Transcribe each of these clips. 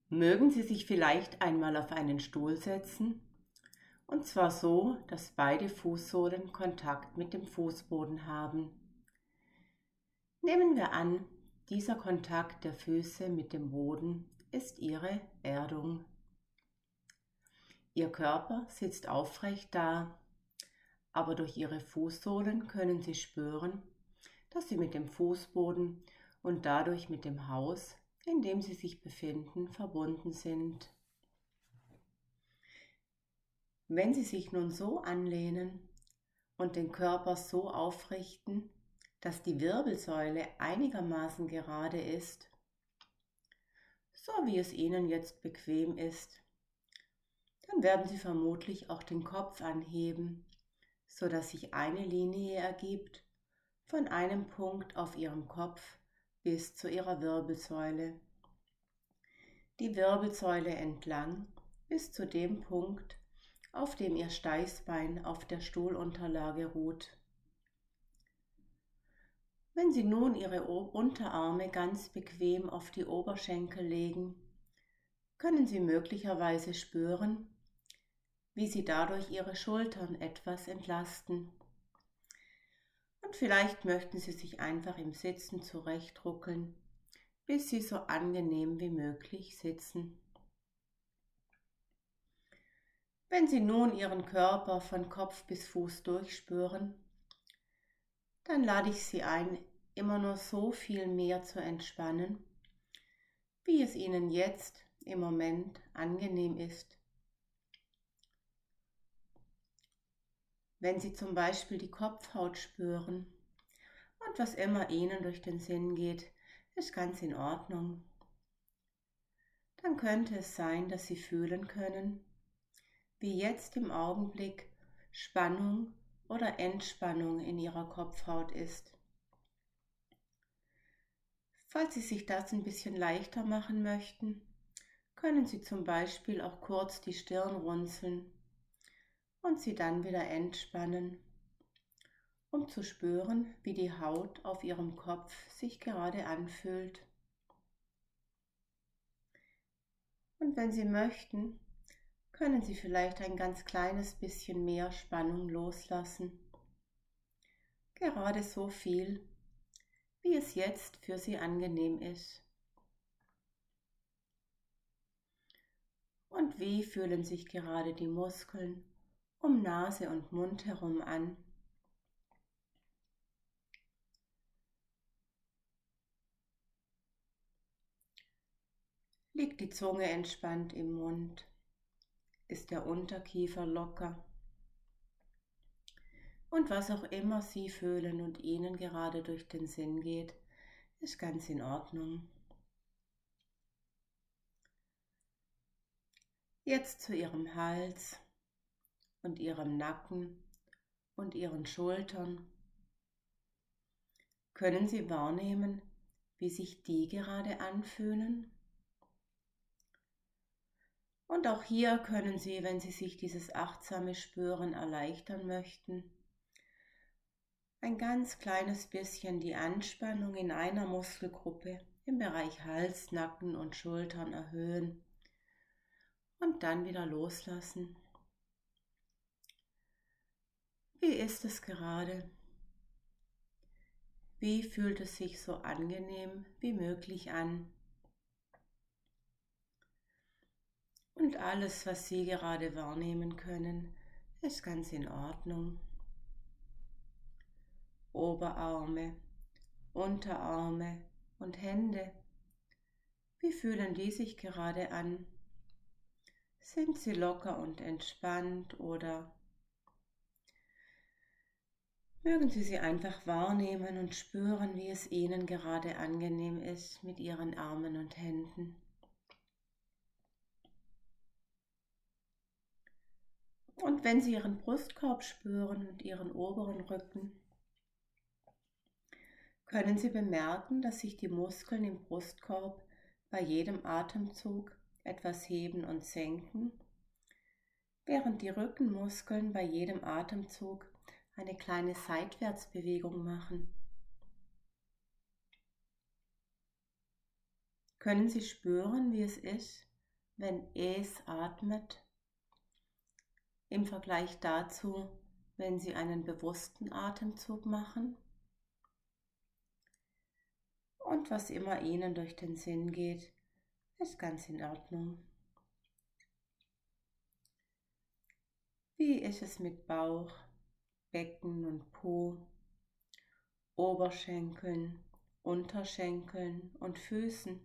Mögen Sie sich vielleicht einmal auf einen Stuhl setzen, und zwar so, dass beide Fußsohlen Kontakt mit dem Fußboden haben. Nehmen wir an, dieser Kontakt der Füße mit dem Boden ist Ihre Erdung. Ihr Körper sitzt aufrecht da, aber durch Ihre Fußsohlen können Sie spüren, dass Sie mit dem Fußboden und dadurch mit dem Haus, in dem Sie sich befinden, verbunden sind. Wenn Sie sich nun so anlehnen und den Körper so aufrichten, dass die Wirbelsäule einigermaßen gerade ist, so wie es Ihnen jetzt bequem ist, dann werden Sie vermutlich auch den Kopf anheben, sodass sich eine Linie ergibt von einem Punkt auf Ihrem Kopf bis zu Ihrer Wirbelsäule. Die Wirbelsäule entlang bis zu dem Punkt, auf dem Ihr Steißbein auf der Stuhlunterlage ruht. Wenn Sie nun Ihre Unterarme ganz bequem auf die Oberschenkel legen, können Sie möglicherweise spüren, wie Sie dadurch Ihre Schultern etwas entlasten. Und vielleicht möchten Sie sich einfach im Sitzen zurechtruckeln, bis Sie so angenehm wie möglich sitzen. Wenn Sie nun Ihren Körper von Kopf bis Fuß durchspüren, dann lade ich Sie ein, immer nur so viel mehr zu entspannen, wie es Ihnen jetzt im Moment angenehm ist. Wenn Sie zum Beispiel die Kopfhaut spüren und was immer Ihnen durch den Sinn geht, ist ganz in Ordnung. Dann könnte es sein, dass Sie fühlen können, wie jetzt im Augenblick Spannung oder Entspannung in Ihrer Kopfhaut ist. Falls Sie sich das ein bisschen leichter machen möchten, können Sie zum Beispiel auch kurz die Stirn runzeln und sie dann wieder entspannen, um zu spüren, wie die Haut auf Ihrem Kopf sich gerade anfühlt. Und wenn Sie möchten, können Sie vielleicht ein ganz kleines bisschen mehr Spannung loslassen. Gerade so viel, wie es jetzt für Sie angenehm ist. Und wie fühlen sich gerade die Muskeln um Nase und Mund herum an? Liegt die Zunge entspannt im Mund? Ist der Unterkiefer locker? Und was auch immer Sie fühlen und Ihnen gerade durch den Sinn geht, ist ganz in Ordnung. Jetzt zu Ihrem Hals und Ihrem Nacken und Ihren Schultern. Können Sie wahrnehmen, wie sich die gerade anfühlen? Und auch hier können Sie, wenn Sie sich dieses achtsame Spüren erleichtern möchten, ein ganz kleines bisschen die Anspannung in einer Muskelgruppe im Bereich Hals, Nacken und Schultern erhöhen und dann wieder loslassen. Wie ist es gerade? Wie fühlt es sich so angenehm wie möglich an? Und alles, was Sie gerade wahrnehmen können, ist ganz in Ordnung. Oberarme, Unterarme und Hände. Wie fühlen die sich gerade an? Sind sie locker und entspannt oder mögen Sie sie einfach wahrnehmen und spüren, wie es Ihnen gerade angenehm ist mit Ihren Armen und Händen? Und wenn Sie Ihren Brustkorb spüren und Ihren oberen Rücken, können Sie bemerken, dass sich die Muskeln im Brustkorb bei jedem Atemzug etwas heben und senken, während die Rückenmuskeln bei jedem Atemzug eine kleine Seitwärtsbewegung machen. Können Sie spüren, wie es ist, wenn es atmet, im Vergleich dazu, wenn Sie einen bewussten Atemzug machen. Und was immer Ihnen durch den Sinn geht, ist ganz in Ordnung. Wie ist es mit Bauch, Becken und Po, Oberschenkeln, Unterschenkeln und Füßen?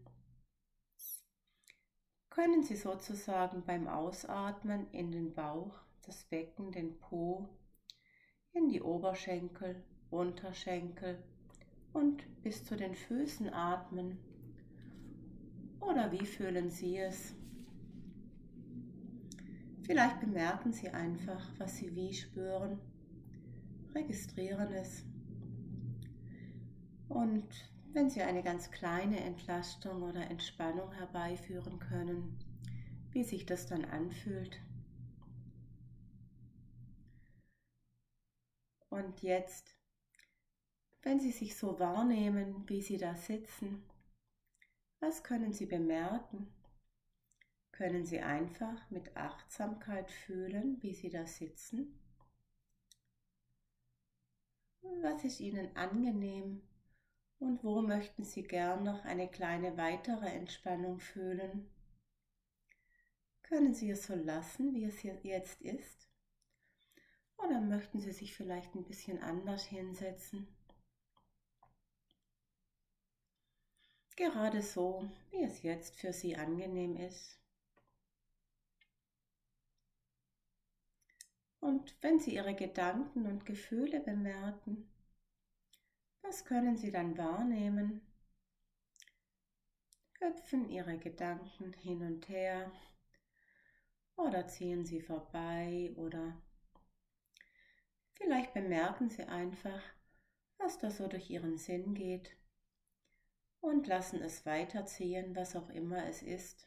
Können Sie sozusagen beim Ausatmen in den Bauch, das Becken, den Po, in die Oberschenkel, Unterschenkel und bis zu den Füßen atmen? Oder wie fühlen Sie es? Vielleicht bemerken Sie einfach, was Sie wie spüren, registrieren es. Und wenn Sie eine ganz kleine Entlastung oder Entspannung herbeiführen können, wie sich das dann anfühlt. Und jetzt, wenn Sie sich so wahrnehmen, wie Sie da sitzen, was können Sie bemerken? Können Sie einfach mit Achtsamkeit fühlen, wie Sie da sitzen? Was ist Ihnen angenehm und wo möchten Sie gern noch eine kleine weitere Entspannung fühlen? Können Sie es so lassen, wie es jetzt ist? Oder möchten Sie sich vielleicht ein bisschen anders hinsetzen? Gerade so, wie es jetzt für Sie angenehm ist. Und wenn Sie Ihre Gedanken und Gefühle bemerken, was können Sie dann wahrnehmen? Hüpfen Ihre Gedanken hin und her oder ziehen sie vorbei oder vielleicht bemerken Sie einfach, was da so durch Ihren Sinn geht und lassen es weiterziehen, was auch immer es ist.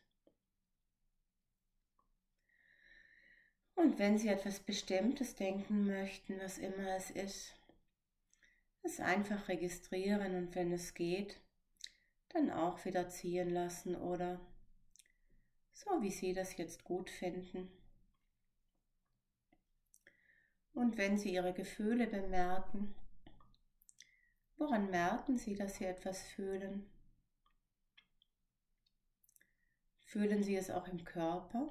Und wenn Sie etwas Bestimmtes denken möchten, was immer es ist, es einfach registrieren und wenn es geht, dann auch wieder ziehen lassen oder so, wie Sie das jetzt gut finden. Und wenn Sie Ihre Gefühle bemerken, woran merken Sie, dass Sie etwas fühlen? Fühlen Sie es auch im Körper?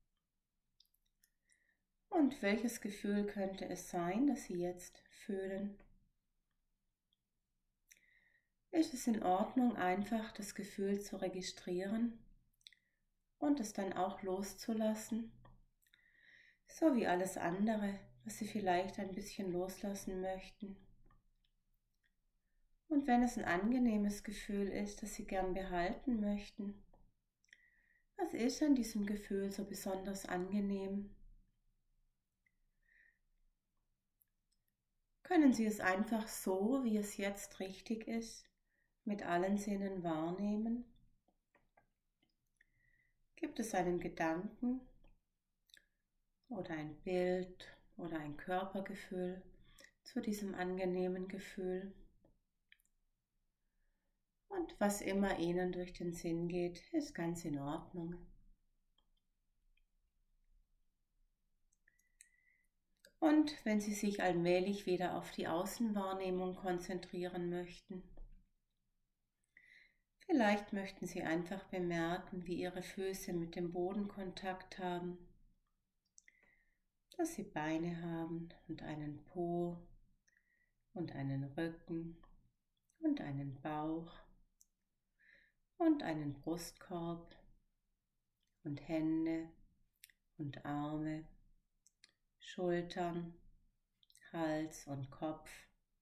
Und welches Gefühl könnte es sein, das Sie jetzt fühlen? Ist es in Ordnung, einfach das Gefühl zu registrieren und es dann auch loszulassen, so wie alles andere, was Sie vielleicht ein bisschen loslassen möchten? Und wenn es ein angenehmes Gefühl ist, das Sie gern behalten möchten, was ist an diesem Gefühl so besonders angenehm? Können Sie es einfach so, wie es jetzt richtig ist, mit allen Sinnen wahrnehmen? Gibt es einen Gedanken oder ein Bild oder ein Körpergefühl zu diesem angenehmen Gefühl? Und was immer Ihnen durch den Sinn geht, ist ganz in Ordnung. Und wenn Sie sich allmählich wieder auf die Außenwahrnehmung konzentrieren möchten, vielleicht möchten Sie einfach bemerken, wie Ihre Füße mit dem Boden Kontakt haben, dass Sie Beine haben und einen Po und einen Rücken und einen Bauch und einen Brustkorb und Hände und Arme, Schultern, Hals und Kopf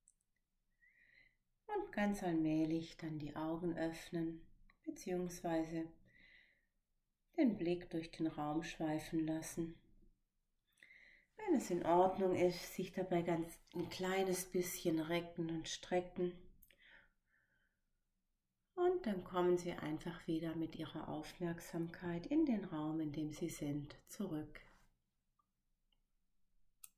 und ganz allmählich dann die Augen öffnen bzw. den Blick durch den Raum schweifen lassen. Wenn es in Ordnung ist, sich dabei ganz ein kleines bisschen recken und strecken. Und dann kommen Sie einfach wieder mit Ihrer Aufmerksamkeit in den Raum, in dem Sie sind, zurück.